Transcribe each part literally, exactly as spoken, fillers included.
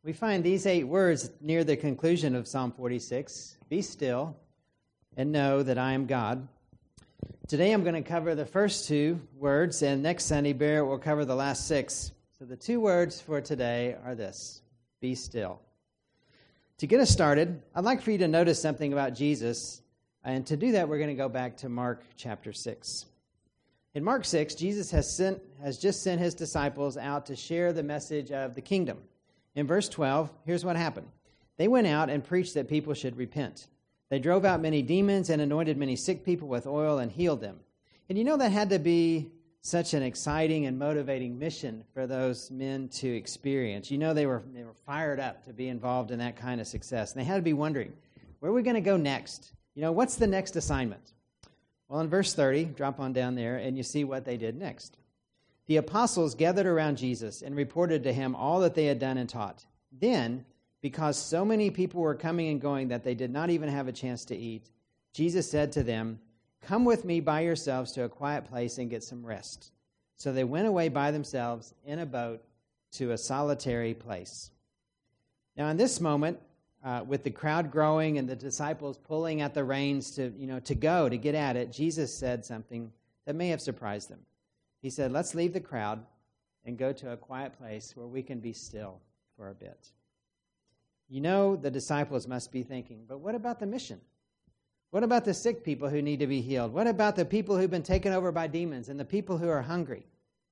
We find these eight words near the conclusion of Psalm forty-six. Be still and know that I am God. Today I'm going to cover the first two words, and next Sunday Barrett will cover the last six. So the two words for today are this: be still. To get us started, I'd like for you to notice something about Jesus, and to do that we're going to go back to Mark chapter six. In Mark six, Jesus has sent has just sent his disciples out to share the message of the kingdom. In verse twelve, here's what happened. They went out and preached that people should repent. They drove out many demons and anointed many sick people with oil and healed them. And you know that had to be such an exciting and motivating mission for those men to experience. You know they were they were fired up to be involved in that kind of success. And they had to be wondering, where are we going to go next? You know, what's the next assignment? Well, in verse thirty, drop on down there, and you see what they did next. The apostles gathered around Jesus and reported to him all that they had done and taught. Then, because so many people were coming and going that they did not even have a chance to eat, Jesus said to them, "Come with me by yourselves to a quiet place and get some rest." So they went away by themselves in a boat to a solitary place. Now, in this moment, uh, with the crowd growing and the disciples pulling at the reins to, you know, to go, to get at it, Jesus said something that may have surprised them. He said, let's leave the crowd and go to a quiet place where we can be still for a bit. You know, the disciples must be thinking, but what about the mission? What about the sick people who need to be healed? What about the people who've been taken over by demons and the people who are hungry?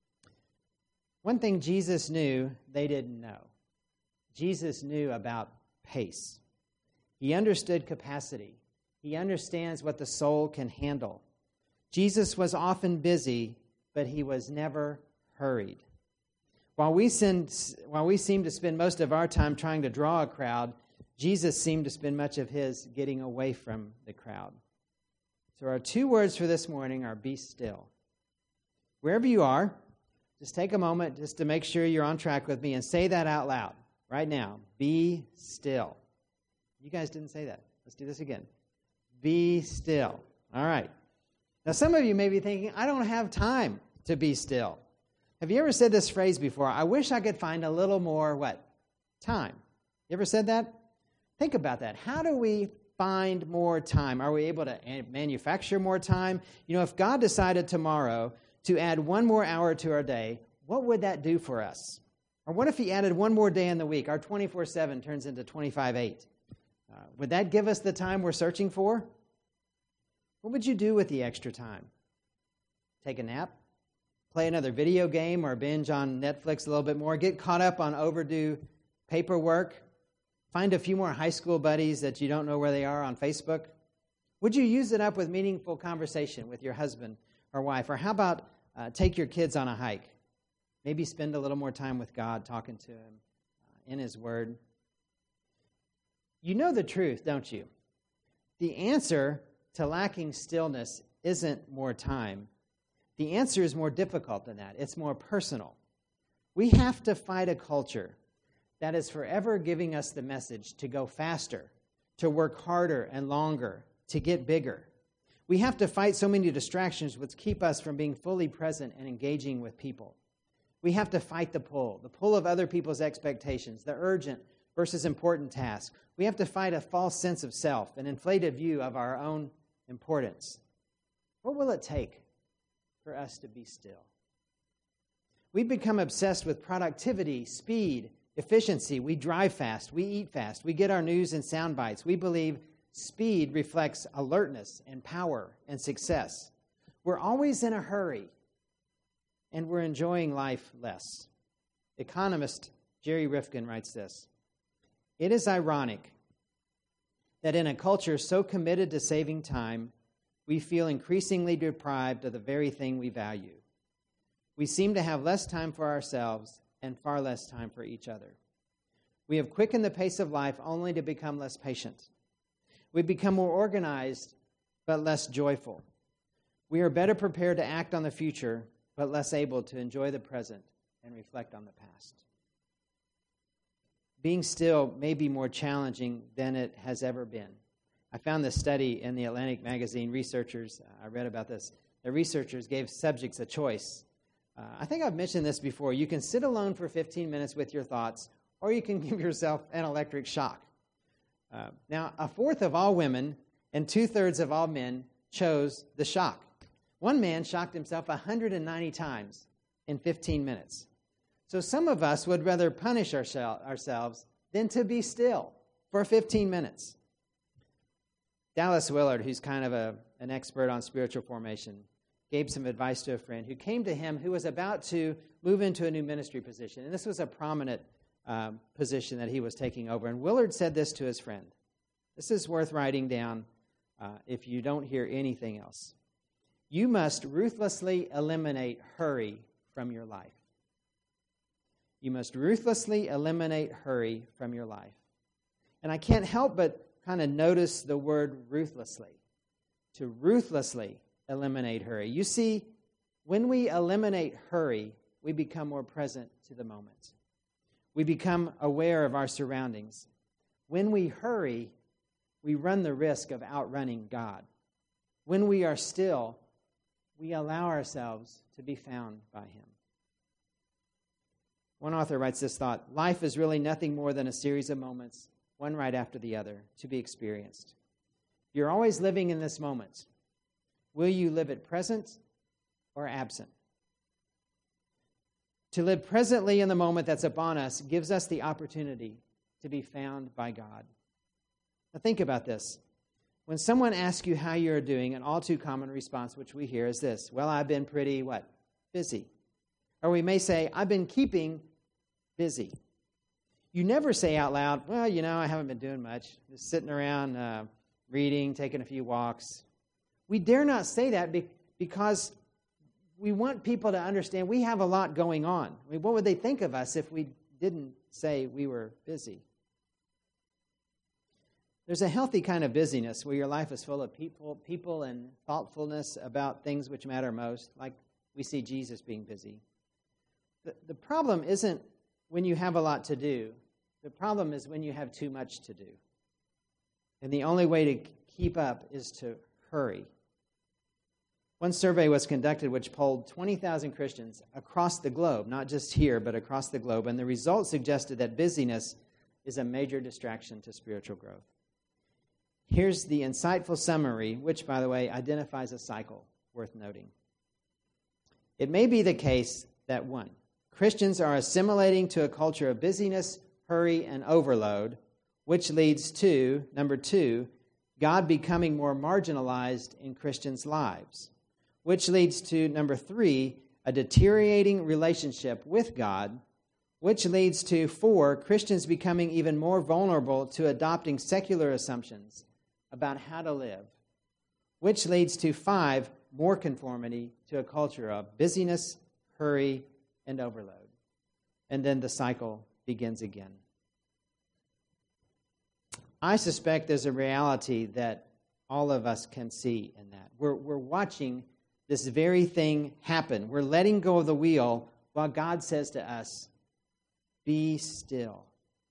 One thing Jesus knew they didn't know. Jesus knew about pace. He understood capacity. He understands what the soul can handle. Jesus was often busy, but he was never hurried. While we, send, while we seem to spend most of our time trying to draw a crowd, Jesus seemed to spend much of his getting away from the crowd. So our two words for this morning are be still. Wherever you are, just take a moment just to make sure you're on track with me and say that out loud right now. Be still. You guys didn't say that. Let's do this again. Be still. All right. Now, some of you may be thinking, I don't have time to be still. Have you ever said this phrase before? I wish I could find a little more, what? Time. You ever said that? Think about that. How do we find more time? Are we able to manufacture more time? You know, if God decided tomorrow to add one more hour to our day, what would that do for us? Or what if he added one more day in the week? Our twenty-four seven turns into twenty-five eight. Uh, would that give us the time we're searching for? What would you do with the extra time? Take a nap? Play another video game or binge on Netflix a little bit more? Get caught up on overdue paperwork? Find a few more high school buddies that you don't know where they are on Facebook? Would you use it up with meaningful conversation with your husband or wife? Or how about uh, take your kids on a hike? Maybe spend a little more time with God, talking to him uh, in his word. You know the truth, don't you? The answer to lacking stillness isn't more time. The answer is more difficult than that. It's more personal. We have to fight a culture that is forever giving us the message to go faster, to work harder and longer, to get bigger. We have to fight so many distractions which keep us from being fully present and engaging with people. We have to fight the pull, the pull of other people's expectations, the urgent versus important tasks. We have to fight a false sense of self, an inflated view of our own importance. What will it take for us to be still? We become obsessed with productivity, speed, efficiency. We drive fast. We eat fast. We get our news in sound bites. We believe speed reflects alertness and power and success. We're always in a hurry, and we're enjoying life less. Economist Jerry Rifkin writes this: "It is ironic that in a culture so committed to saving time, we feel increasingly deprived of the very thing we value. We seem to have less time for ourselves and far less time for each other. We have quickened the pace of life only to become less patient. We become more organized but less joyful. We are better prepared to act on the future but less able to enjoy the present and reflect on the past." Being still may be more challenging than it has ever been. I found this study in the Atlantic magazine. Researchers, uh, I read about this, the researchers gave subjects a choice. Uh, I think I've mentioned this before. You can sit alone for fifteen minutes with your thoughts, or you can give yourself an electric shock. Uh, now, a fourth of all women and two-thirds of all men chose the shock. One man shocked himself one hundred ninety times in fifteen minutes. So some of us would rather punish oursel- ourselves than to be still for fifteen minutes. Dallas Willard, who's kind of a, an expert on spiritual formation, gave some advice to a friend who came to him who was about to move into a new ministry position. And this was a prominent um, position that he was taking over. And Willard said this to his friend. This is worth writing down uh, if you don't hear anything else. You must ruthlessly eliminate hurry from your life. You must ruthlessly eliminate hurry from your life. And I can't help but kind of notice the word ruthlessly. To ruthlessly eliminate hurry. You see, when we eliminate hurry, we become more present to the moment. We become aware of our surroundings. When we hurry, we run the risk of outrunning God. When we are still, we allow ourselves to be found by Him. One author writes this thought: life is really nothing more than a series of moments, one right after the other, to be experienced. You're always living in this moment. Will you live it present or absent? To live presently in the moment that's upon us gives us the opportunity to be found by God. Now think about this. When someone asks you how you're doing, an all too common response which we hear is this: well, I've been pretty, what? Busy. Or we may say, I've been keeping busy. You never say out loud, well, you know, I haven't been doing much. Just sitting around uh, reading, taking a few walks. We dare not say that be- because we want people to understand we have a lot going on. I mean, what would they think of us if we didn't say we were busy? There's a healthy kind of busyness where your life is full of people, people and thoughtfulness about things which matter most, like we see Jesus being busy. The, the problem isn't when you have a lot to do. The problem is when you have too much to do. And the only way to keep up is to hurry. One survey was conducted which polled twenty thousand Christians across the globe, not just here, but across the globe, and the results suggested that busyness is a major distraction to spiritual growth. Here's the insightful summary, which, by the way, identifies a cycle worth noting. It may be the case that, one, Christians are assimilating to a culture of busyness, hurry, and overload, which leads to, number two, God becoming more marginalized in Christians' lives, which leads to, number three, a deteriorating relationship with God, which leads to, four, Christians becoming even more vulnerable to adopting secular assumptions about how to live, which leads to, five, more conformity to a culture of busyness, hurry, and overload. And then the cycle begins again. I suspect there's a reality that all of us can see in that. We're, we're watching this very thing happen. We're letting go of the wheel while God says to us, be still.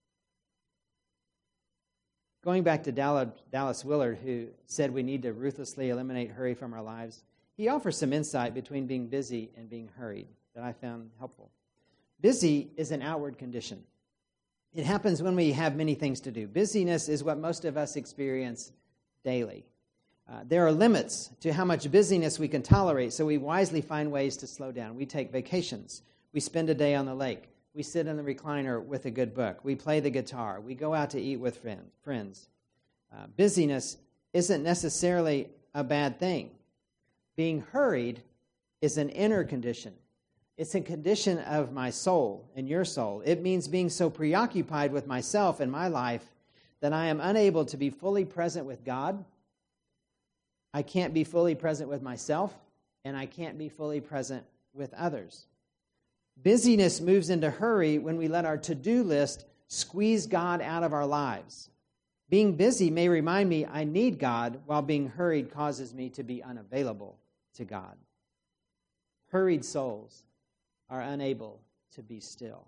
Going back to Dallas Willard, who said we need to ruthlessly eliminate hurry from our lives, he offers some insight between being busy and being hurried that I found helpful. Busy is an outward condition. It happens when we have many things to do. Busyness is what most of us experience daily. Uh, there are limits to how much busyness we can tolerate, so we wisely find ways to slow down. We take vacations. We spend a day on the lake. We sit in the recliner with a good book. We play the guitar. We go out to eat with friend, friends. Uh, busyness isn't necessarily a bad thing. Being hurried is an inner condition. It's a condition of my soul and your soul. It means being so preoccupied with myself and my life that I am unable to be fully present with God. I can't be fully present with myself, and I can't be fully present with others. Busyness moves into hurry when we let our to-do list squeeze God out of our lives. Being busy may remind me I need God, while being hurried causes me to be unavailable to God. Hurried souls are unable to be still.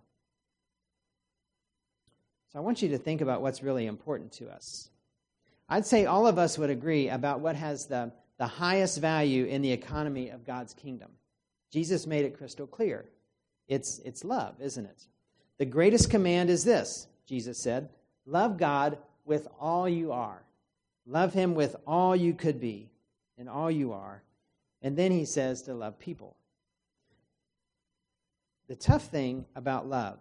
So I want you to think about what's really important to us. I'd say all of us would agree about what has the, the highest value in the economy of God's kingdom. Jesus made it crystal clear. It's, it's love, isn't it? The greatest command is this, Jesus said, love God with all you are. Love him with all you could be and all you are. And then he says to love people. The tough thing about love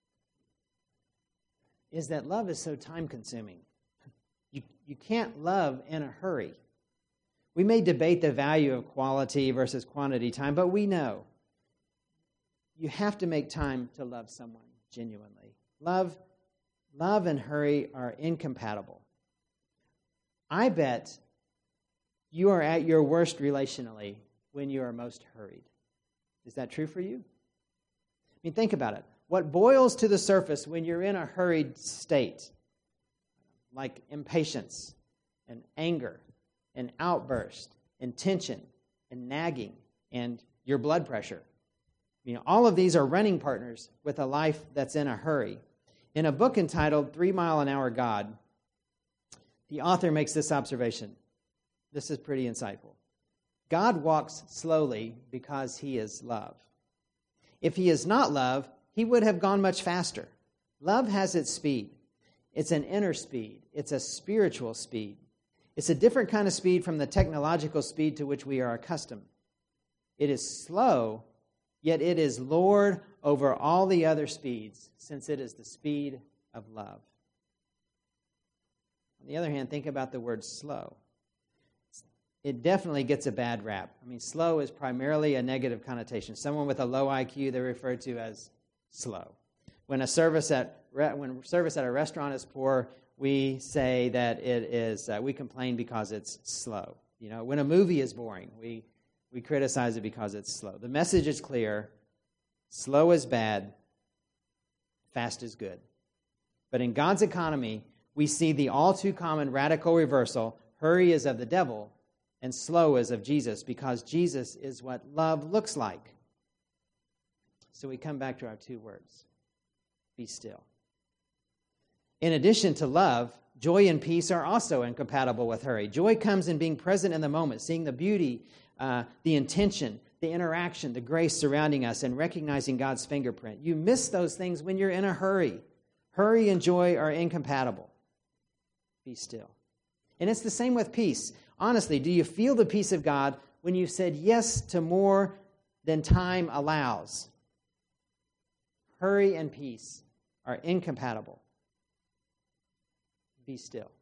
is that love is so time-consuming. You, you can't love in a hurry. We may debate the value of quality versus quantity time, but we know you have to make time to love someone genuinely. Love, love and hurry are incompatible. I bet you are at your worst relationally when you are most hurried. Is that true for you? I mean, think about it. What boils to the surface when you're in a hurried state, like impatience and anger and outburst and tension and nagging and your blood pressure. You know, all of these are running partners with a life that's in a hurry. In a book entitled Three Mile an Hour God, the author makes this observation. This is pretty insightful. God walks slowly because he is love. If he is not love, he would have gone much faster. Love has its speed. It's an inner speed. It's a spiritual speed. It's a different kind of speed from the technological speed to which we are accustomed. It is slow, yet it is Lord over all the other speeds, since it is the speed of love. On the other hand, think about the word slow. It definitely gets a bad rap. I mean, slow is primarily a negative connotation. Someone with a low I Q, they're referred to as slow. When a service at when service at a restaurant is poor, we say that it is. Uh, we complain because it's slow. You know, when a movie is boring, we we criticize it because it's slow. The message is clear: slow is bad, fast is good. But in God's economy, we see the all too common radical reversal: hurry is of the devil, and slow is of Jesus, because Jesus is what love looks like. So we come back to our two words: be still. In addition to love, joy and peace are also incompatible with hurry. Joy comes in being present in the moment, seeing the beauty, uh, the intention, the interaction, the grace surrounding us, and recognizing God's fingerprint. You miss those things when you're in a hurry. Hurry and joy are incompatible. Be still. And it's the same with peace. Honestly, do you feel the peace of God when you've said yes to more than time allows? Hurry and peace are incompatible. Be still.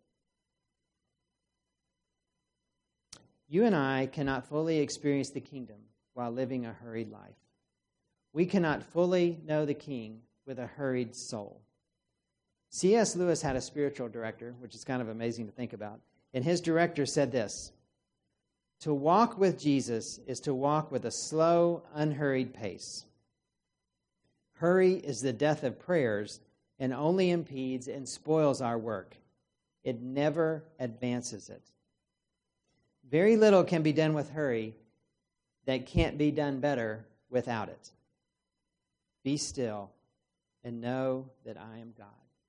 You and I cannot fully experience the kingdom while living a hurried life. We cannot fully know the King with a hurried soul. C S Lewis had a spiritual director, which is kind of amazing to think about. And his director said this: to walk with Jesus is to walk with a slow, unhurried pace. Hurry is the death of prayers and only impedes and spoils our work. It never advances it. Very little can be done with hurry that can't be done better without it. Be still and know that I am God.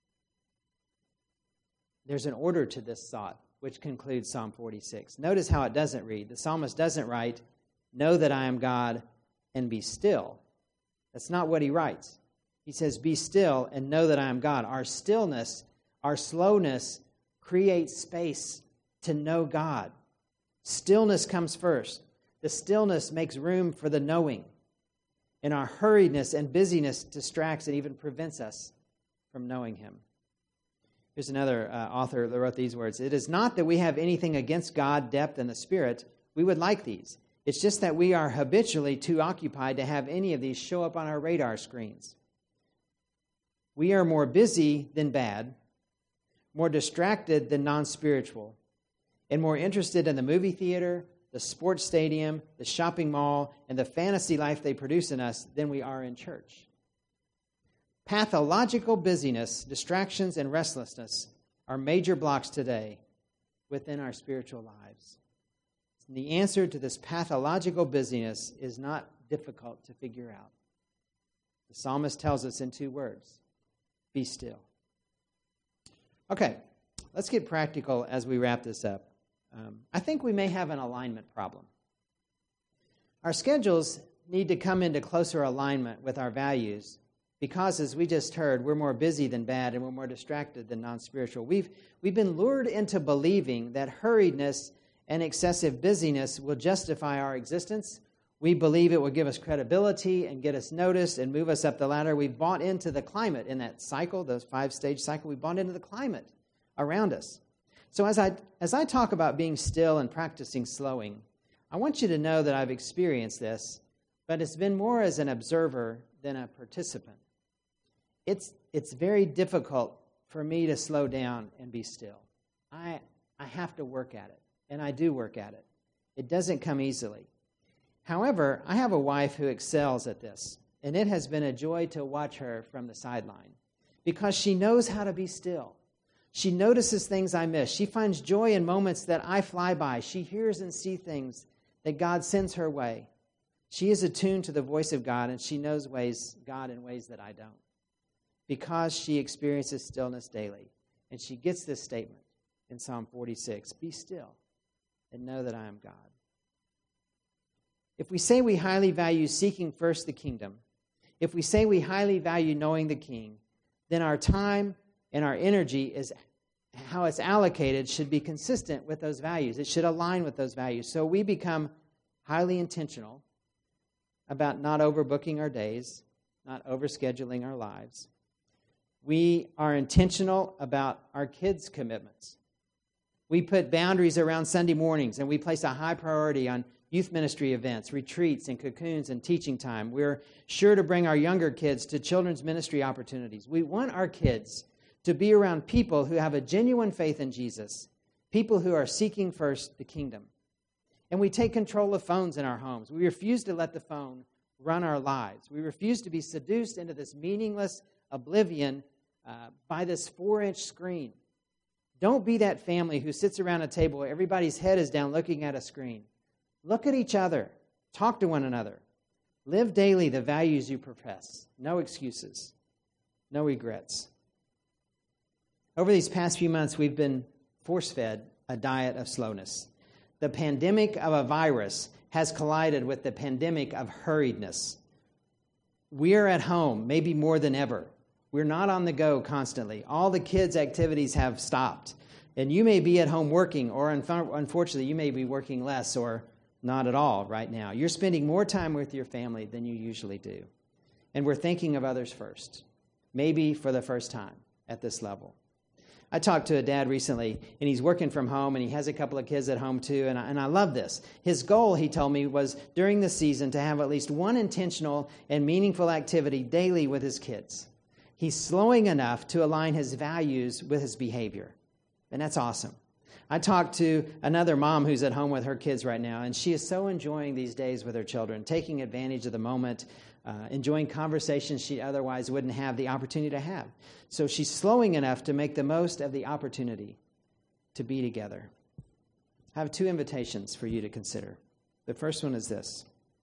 There's an order to this thought, which concludes Psalm forty-six. Notice how it doesn't read. The psalmist doesn't write, know that I am God and be still. That's not what he writes. He says, be still and know that I am God. Our stillness, our slowness creates space to know God. Stillness comes first. The stillness makes room for the knowing. And our hurriedness and busyness distracts and even prevents us from knowing him. Here's another uh, author that wrote these words. It is not that we have anything against God, depth, and the Spirit. We would like these. It's just that we are habitually too occupied to have any of these show up on our radar screens. We are more busy than bad, more distracted than non-spiritual, and more interested in the movie theater, the sports stadium, the shopping mall, and the fantasy life they produce in us than we are in church. Pathological busyness, distractions, and restlessness are major blocks today within our spiritual lives. And the answer to this pathological busyness is not difficult to figure out. The psalmist tells us in two words: be still. Okay, let's get practical as we wrap this up. Um, I think we may have an alignment problem. Our schedules need to come into closer alignment with our values Because, as we just heard, we're more busy than bad and we're more distracted than non-spiritual. We've, we've been lured into believing that hurriedness and excessive busyness will justify our existence. We believe it will give us credibility and get us noticed and move us up the ladder. We've bought into the climate in that cycle, the five-stage cycle. We've bought into the climate around us. So as I, as I talk about being still and practicing slowing, I want you to know that I've experienced this, but it's been more as an observer than a participant. It's, it's very difficult for me to slow down and be still. I, I have to work at it, and I do work at it. It doesn't come easily. However, I have a wife who excels at this, and it has been a joy to watch her from the sideline because she knows how to be still. She notices things I miss. She finds joy in moments that I fly by. She hears and sees things that God sends her way. She is attuned to the voice of God, and she knows ways God in ways that I don't because she experiences stillness daily. And she gets this statement in Psalm forty-six, "Be still and know that I am God." If we say we highly value seeking first the kingdom, if we say we highly value knowing the King, then our time and our energy is how it's allocated should be consistent with those values. It should align with those values. So we become highly intentional about not overbooking our days, not overscheduling our lives. We are intentional about our kids' commitments. We put boundaries around Sunday mornings, and we place a high priority on youth ministry events, retreats, and cocoons and teaching time. We're sure to bring our younger kids to children's ministry opportunities. We want our kids to be around people who have a genuine faith in Jesus, people who are seeking first the kingdom. And we take control of phones in our homes. We refuse to let the phone run our lives. We refuse to be seduced into this meaningless oblivion uh, by this four-inch screen. Don't be that family who sits around a table where everybody's head is down looking at a screen. Look at each other. Talk to one another. Live daily the values you profess. No excuses. No regrets. Over these past few months, we've been force-fed a diet of slowness. The pandemic of a virus has collided with the pandemic of hurriedness. We're at home, maybe more than ever. We're not on the go constantly. All the kids' activities have stopped. And you may be at home working, or unfortunately, you may be working less or not at all right now. You're spending more time with your family than you usually do. And we're thinking of others first, maybe for the first time at this level. I talked to a dad recently, and he's working from home, and he has a couple of kids at home too, and I, and I love this. His goal, he told me, was during the season to have at least one intentional and meaningful activity daily with his kids. He's slowing enough to align his values with his behavior, and that's awesome. I talked to another mom who's at home with her kids right now, and she is so enjoying these days with her children, taking advantage of the moment, uh, enjoying conversations she otherwise wouldn't have the opportunity to have. So she's slowing enough to make the most of the opportunity to be together. I have two invitations for you to consider. The first one is this.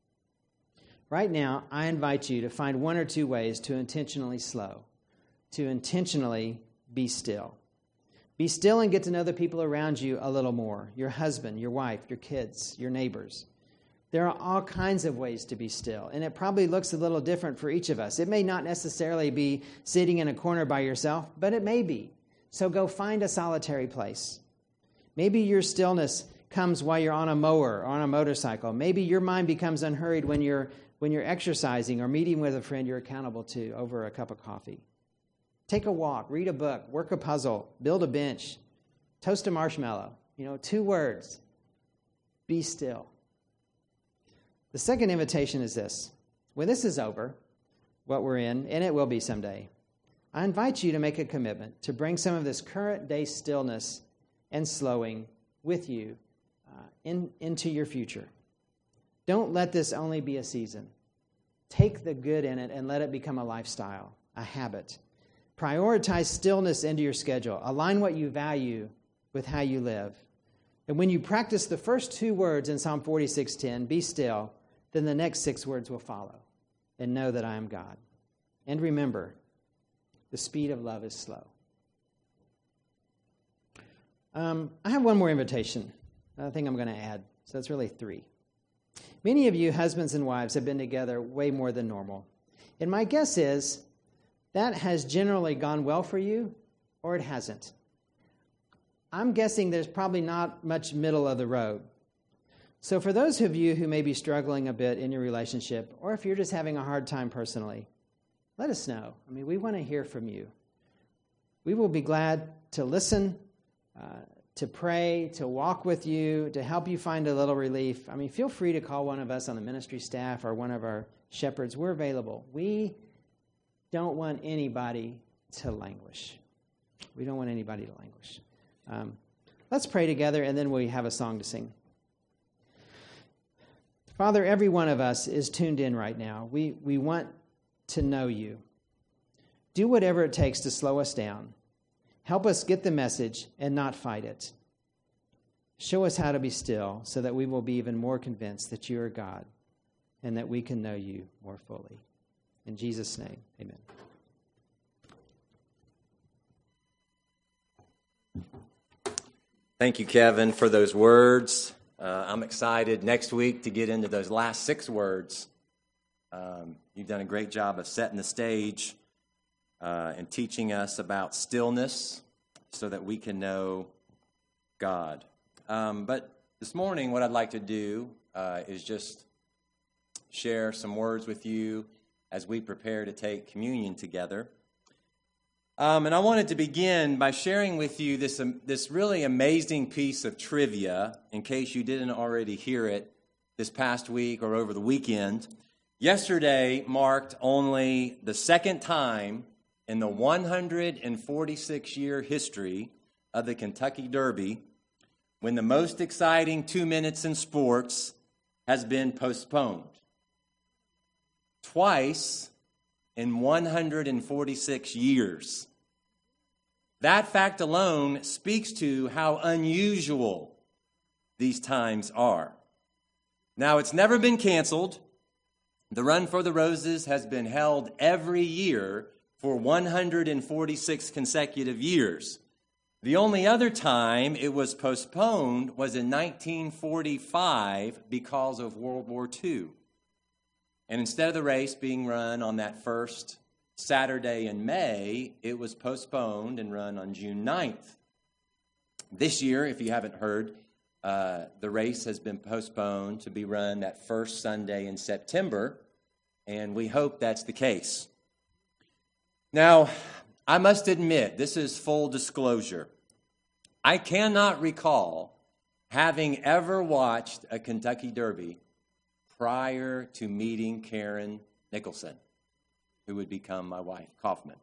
Right now, I invite you to find one or two ways to intentionally slow, to intentionally be still. Be still and get to know the people around you a little more, your husband, your wife, your kids, your neighbors. There are all kinds of ways to be still, and it probably looks a little different for each of us. It may not necessarily be sitting in a corner by yourself, but it may be. So go find a solitary place. Maybe your stillness comes while you're on a mower or on a motorcycle. Maybe your mind becomes unhurried when you're when you're exercising or meeting with a friend you're accountable to over a cup of coffee. Take a walk, read a book, work a puzzle, build a bench, toast a marshmallow. You know, two words. Be still. The second invitation is this. When this is over, what we're in, and it will be someday, I invite you to make a commitment to bring some of this current day stillness and slowing with you uh, in, into your future. Don't let this only be a season. Take the good in it and let it become a lifestyle, a habit. Prioritize stillness into your schedule. Align what you value with how you live. And when you practice the first two words in Psalm forty-six ten, be still, then the next six words will follow. And know that I am God. And remember, the speed of love is slow. Um, I have one more invitation. I think I'm going to add. So it's really three. Many of you, husbands and wives, have been together way more than normal. And my guess is that has generally gone well for you or it hasn't. I'm guessing there's probably not much middle of the road. So for those of you who may be struggling a bit in your relationship, or if you're just having a hard time personally, let us know. I mean, we want to hear from you. We will be glad to listen, uh, to pray, to walk with you, to help you find a little relief. I mean, feel free to call one of us on the ministry staff or one of our shepherds. We're available. We don't want anybody to languish. We don't want anybody to languish. Um, let's pray together, and then we have a song to sing. Father, every one of us is tuned in right now. We we want to know you. Do whatever it takes to slow us down. Help us get the message and not fight it. Show us how to be still so that we will be even more convinced that you are God and that we can know you more fully. In Jesus' name, amen. Thank you, Kevin, for those words. Uh, I'm excited next week to get into those last six words. Um, you've done a great job of setting the stage uh, and teaching us about stillness so that we can know God. Um, but this morning, what I'd like to do uh, is just share some words with you as we prepare to take communion together. Um, and I wanted to begin by sharing with you this, um, this really amazing piece of trivia, in case you didn't already hear it this past week or over the weekend. Yesterday marked only the second time in the one hundred forty-six year history of the Kentucky Derby when the most exciting two minutes in sports has been postponed. Twice in one hundred forty-six years. That fact alone speaks to how unusual these times are. Now, it's never been canceled. The Run for the Roses has been held every year for one hundred forty-six consecutive years. The only other time it was postponed was in nineteen forty-five because of World War Two. And instead of the race being run on that first Saturday in May, it was postponed and run on June ninth. This year, if you haven't heard, uh, the race has been postponed to be run that first Sunday in September, and we hope that's the case. Now, I must admit, this is full disclosure. I cannot recall having ever watched a Kentucky Derby prior to meeting Karen Nicholson, who would become my wife, Kaufman.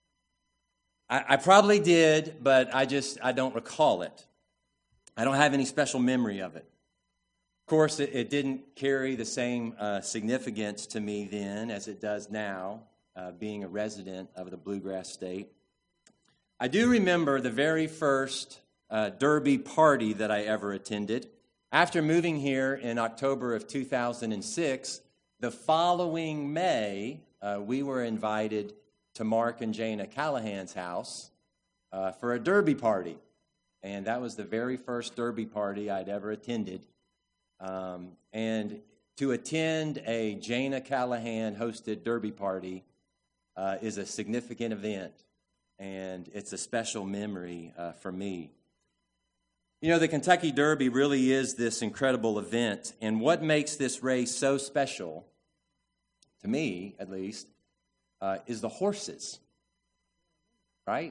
I, I probably did, but I just, I don't recall it. I don't have any special memory of it. Of course, it, it didn't carry the same uh, significance to me then as it does now, uh, being a resident of the Bluegrass State. I do remember the very first uh, Derby party that I ever attended. After moving here in October of two thousand six, the following May, uh, we were invited to Mark and Jana Callahan's house uh, for a Derby party. And that was the very first Derby party I'd ever attended. Um, and to attend a Jana Callahan-hosted Derby party uh, is a significant event, and it's a special memory uh, for me. You know, the Kentucky Derby really is this incredible event, and what makes this race so special, to me at least, uh, is the horses, right?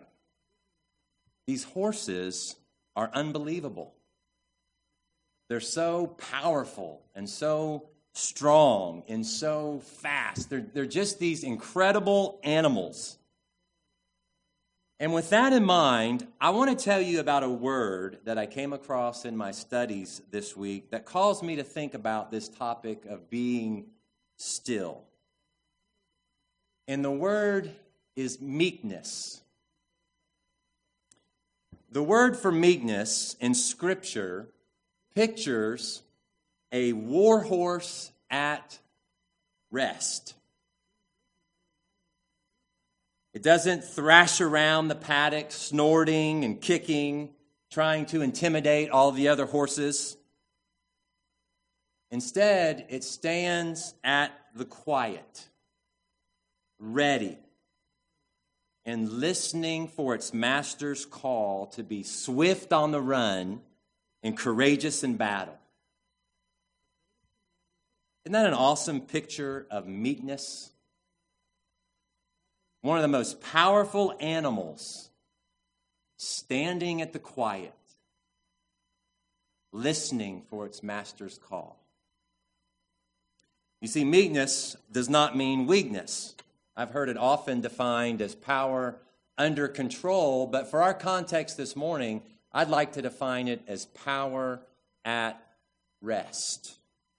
These horses are unbelievable. They're so powerful and so strong and so fast. They're, they're just these incredible animals. And with that in mind, I want to tell you about a word that I came across in my studies this week that caused me to think about this topic of being still. And the word is meekness. The word for meekness in Scripture pictures a war horse at rest. It doesn't thrash around the paddock, snorting and kicking, trying to intimidate all the other horses. Instead, it stands at the quiet, ready, and listening for its master's call to be swift on the run and courageous in battle. Isn't that an awesome picture of meekness? One of the most powerful animals standing at the quiet, listening for its master's call. You see, meekness does not mean weakness. I've heard it often defined as power under control, but for our context this morning, I'd like to define it as power at rest.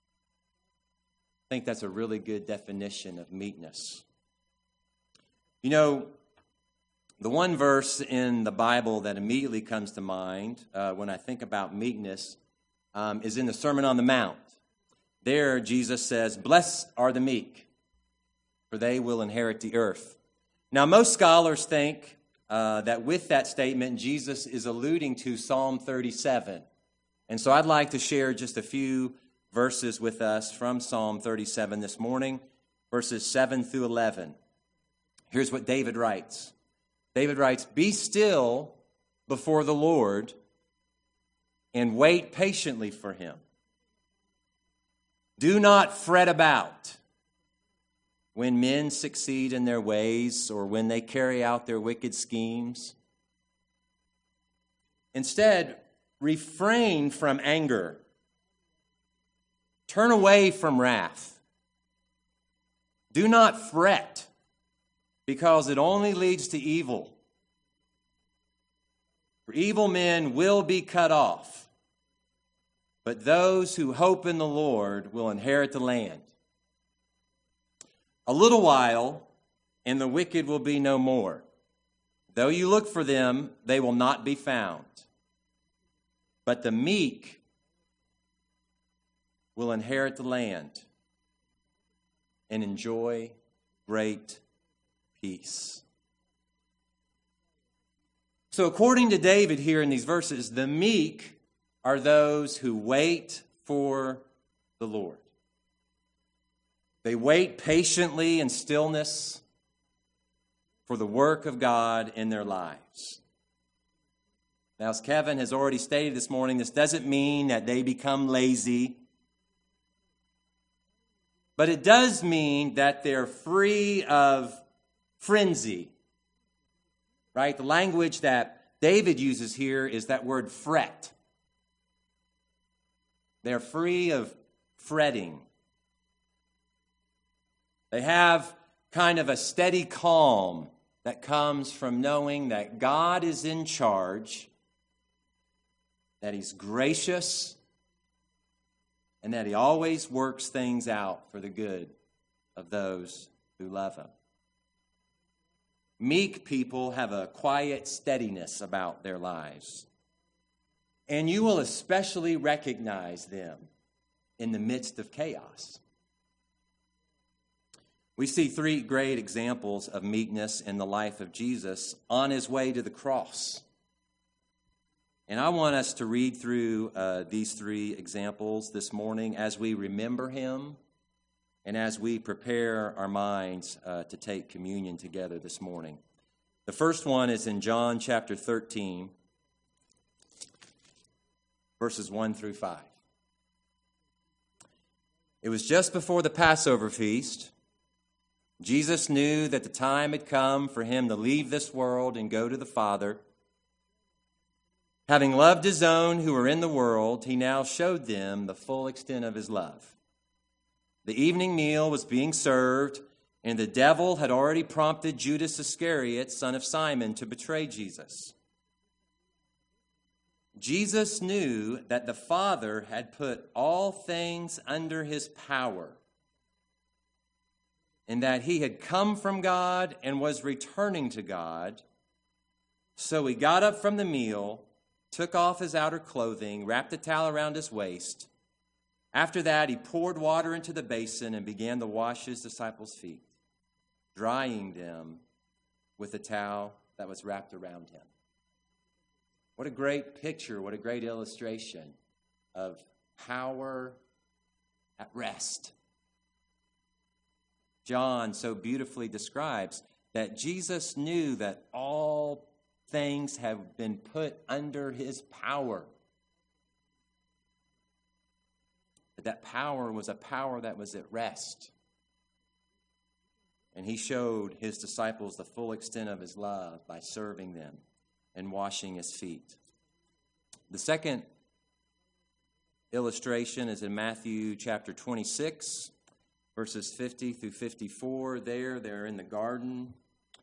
I think that's a really good definition of meekness. You know, the one verse in the Bible that immediately comes to mind uh, when I think about meekness um, is in the Sermon on the Mount. There, Jesus says, "Blessed are the meek, for they will inherit the earth." Now, most scholars think uh, that with that statement, Jesus is alluding to Psalm thirty-seven. And so I'd like to share just a few verses with us from Psalm thirty-seven this morning, verses seven through eleven. Here's what David writes. David writes, "Be still before the Lord and wait patiently for him. Do not fret about when men succeed in their ways or when they carry out their wicked schemes. Instead, refrain from anger. Turn away from wrath. Do not fret, because it only leads to evil. For evil men will be cut off, but those who hope in the Lord will inherit the land. A little while, and the wicked will be no more. Though you look for them, they will not be found. But the meek will inherit the land and enjoy great peace." So according to David here in these verses, the meek are those who wait for the Lord. They wait patiently in stillness for the work of God in their lives. Now, as Kevin has already stated this morning, this doesn't mean that they become lazy, but it does mean that they're free of frenzy, right? The language that David uses here is that word fret. They're free of fretting. They have kind of a steady calm that comes from knowing that God is in charge, that He's gracious, and that He always works things out for the good of those who love Him. Meek people have a quiet steadiness about their lives. And you will especially recognize them in the midst of chaos. We see three great examples of meekness in the life of Jesus on His way to the cross. And I want us to read through uh, these three examples this morning as we remember Him and as we prepare our minds uh, to take communion together this morning. The first one is in John chapter thirteen, verses one through five. It was just before the Passover feast. Jesus knew that the time had come for Him to leave this world and go to the Father. Having loved His own who were in the world, He now showed them the full extent of His love. The evening meal was being served, and the devil had already prompted Judas Iscariot, son of Simon, to betray Jesus. Jesus knew that the Father had put all things under His power, and that He had come from God and was returning to God. So He got up from the meal, took off His outer clothing, wrapped a towel around His waist. After that, He poured water into the basin and began to wash His disciples' feet, drying them with a towel that was wrapped around Him. What a great picture, what a great illustration of power at rest. John so beautifully describes that Jesus knew that all things have been put under his power. But that power was a power that was at rest. And he showed his disciples the full extent of his love by serving them and washing his feet. The second illustration is in Matthew chapter twenty-six, verses fifty through fifty-four. There, they're in the garden.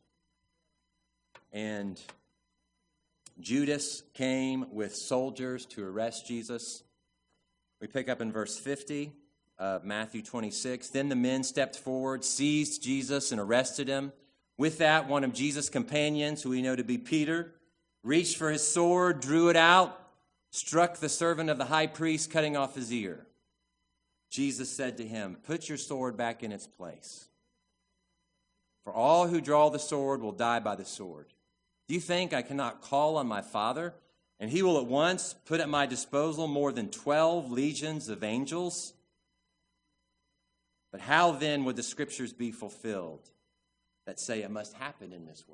And Judas came with soldiers to arrest Jesus. We pick up in verse fifty of Matthew twenty-six. Then the men stepped forward, seized Jesus, and arrested him. With that, one of Jesus' companions, who we know to be Peter, reached for his sword, drew it out, struck the servant of the high priest, cutting off his ear. Jesus said to him, "Put your sword back in its place. For all who draw the sword will die by the sword. Do you think I cannot call on my Father, and he will at once put at my disposal more than twelve legions of angels? But how then would the scriptures be fulfilled that say it must happen in this way?"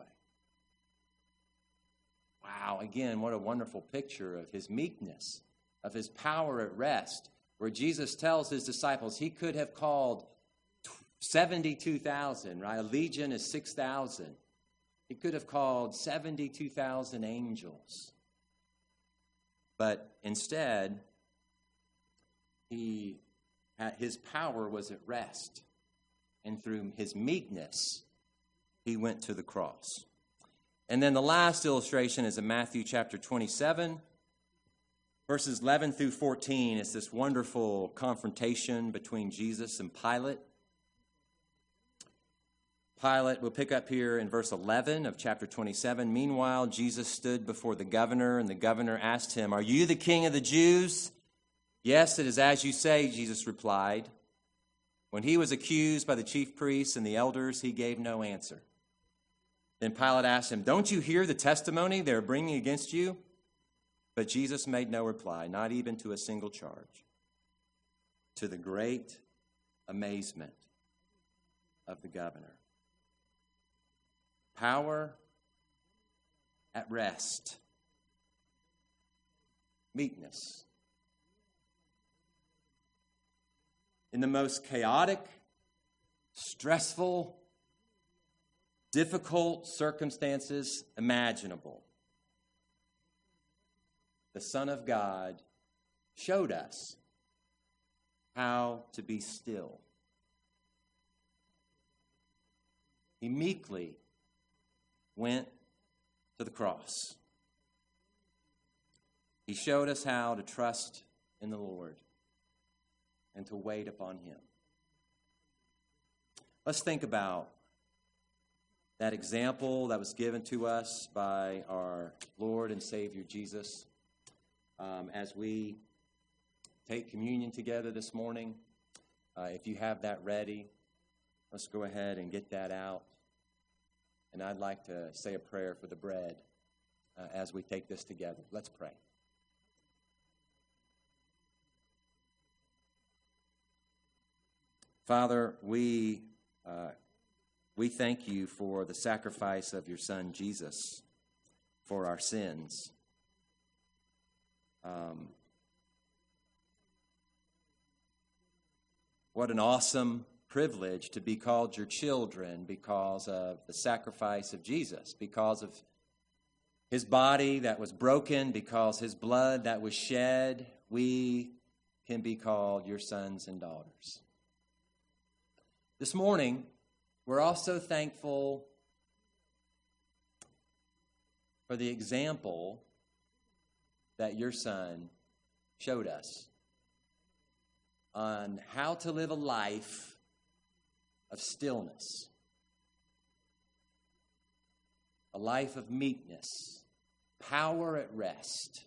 Wow, again, what a wonderful picture of his meekness, of his power at rest, where Jesus tells his disciples he could have called seventy-two thousand, right? A legion is six thousand. He could have called seventy-two thousand angels. But instead, he, his power was at rest. And through his meekness, he went to the cross. And then the last illustration is in Matthew chapter twenty-seven, verses eleven through fourteen. It's this wonderful confrontation between Jesus and Pilate. Pilate, we'll pick up here in verse eleven of chapter twenty-seven. Meanwhile, Jesus stood before the governor, and the governor asked him, "Are you the king of the Jews?" "Yes, it is as you say," Jesus replied. When he was accused by the chief priests and the elders, he gave no answer. Then Pilate asked him, "Don't you hear the testimony they're bringing against you?" But Jesus made no reply, not even to a single charge, to the great amazement of the governor. Power at rest. Meekness. In the most chaotic, stressful, difficult circumstances imaginable, the Son of God showed us how to be still. He meekly went to the cross. He showed us how to trust in the Lord and to wait upon him. Let's think about that example that was given to us by our Lord and Savior Jesus um, as we take communion together this morning. Uh, if you have that ready, let's go ahead and get that out. And I'd like to say a prayer for the bread uh, as we take this together. Let's pray. Father, we uh, we thank you for the sacrifice of your Son, Jesus, for our sins. Um, what an awesome privilege to be called your children because of the sacrifice of Jesus, because of his body that was broken, because his blood that was shed. We can be called your sons and daughters. This morning, we're also thankful for the example that your Son showed us on how to live a life of stillness, a life of meekness, power at rest.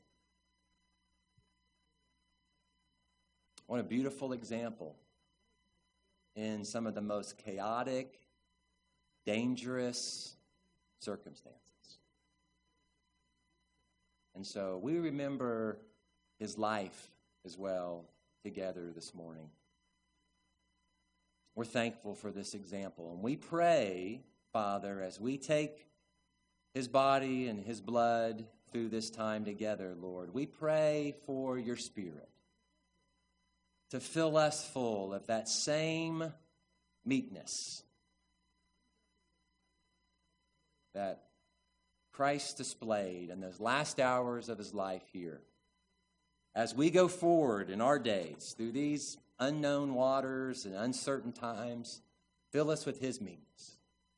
What a beautiful example in some of the most chaotic, dangerous circumstances. And so we remember his life as well together this morning. We're thankful for this example, and we pray Father, as we take his body and his blood through this time together, Lord, we pray for your Spirit to fill us full of that same meekness that Christ displayed in those last hours of his life here. As we go forward in our days through these unknown waters and uncertain times, fill us with his meekness,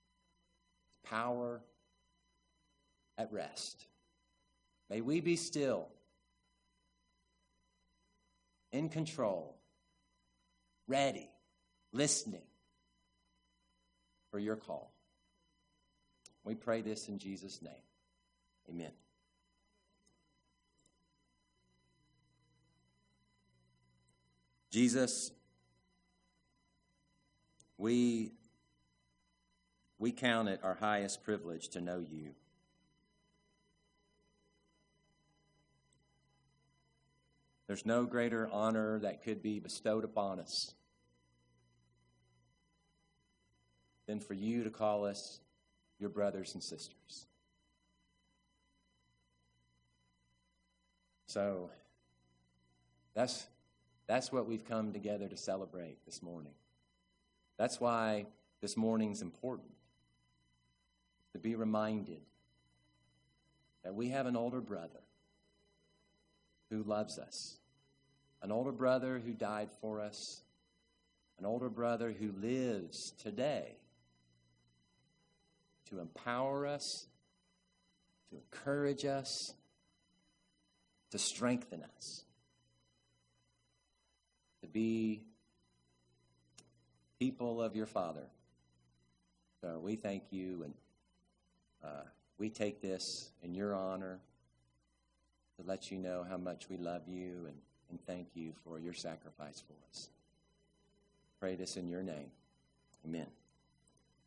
power at rest. May we be still, in control, ready, listening for your call. We pray this in Jesus' name. Amen. Jesus, we, we count it our highest privilege to know you. There's no greater honor that could be bestowed upon us than for you to call us your brothers and sisters. So that's that's what we've come together to celebrate this morning. That's why this morning's important, to be reminded that we have an older brother who loves us, an older brother who died for us, an older brother who lives today to empower us, to encourage us, to strengthen us, to be people of your Father. So we thank you, and uh, we take this in your honor to let you know how much we love you, and, and thank you for your sacrifice for us. Pray this in your name. Amen.